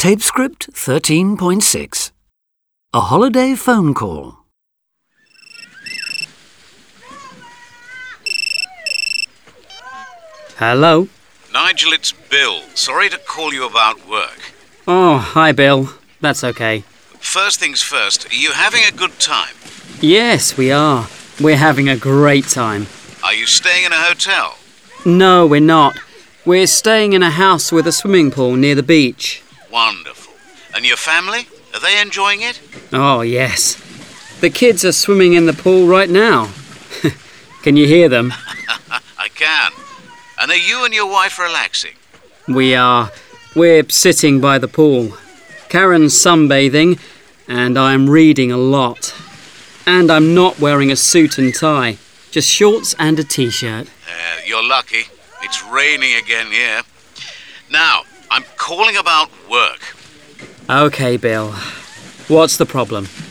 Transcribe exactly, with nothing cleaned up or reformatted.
Tape script thirteen point six. A holiday phone call. Hello? Nigel, it's Bill. Sorry to call you about work. Oh, hi, Bill. That's okay. First things first, are you having a good time? Yes, we are. We're having a great time. Are you staying in a hotel? No, we're not. We're staying in a house with a swimming pool near the beach. Wonderful. And your family? Are they enjoying it? Oh, yes. The kids are swimming in the pool right now. Can you hear them? I can. And are you and your wife relaxing? We are. We're sitting by the pool. Karen's sunbathing, and I'm reading a lot. And I'm not wearing a suit and tie, just shorts and a t-shirt. Uh, you're lucky. It's raining again here. Now, I'm calling about work. Okay, Bill. What's the problem?